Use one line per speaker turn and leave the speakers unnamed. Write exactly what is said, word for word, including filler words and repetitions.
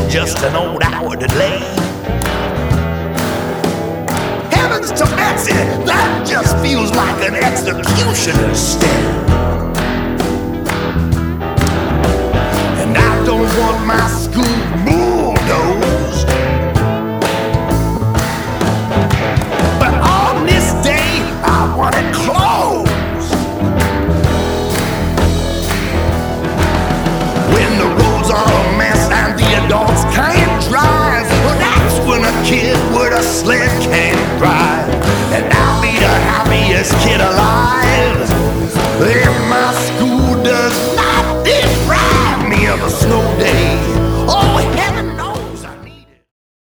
just an old hour delay. Heavens to Betsy, that just feels like an executioner's stare. And I don't want my school bulldozed, but on this day I want it closed. When the roads are a mess and the adults can't drive, well, that's when a kid with a sled can't drive.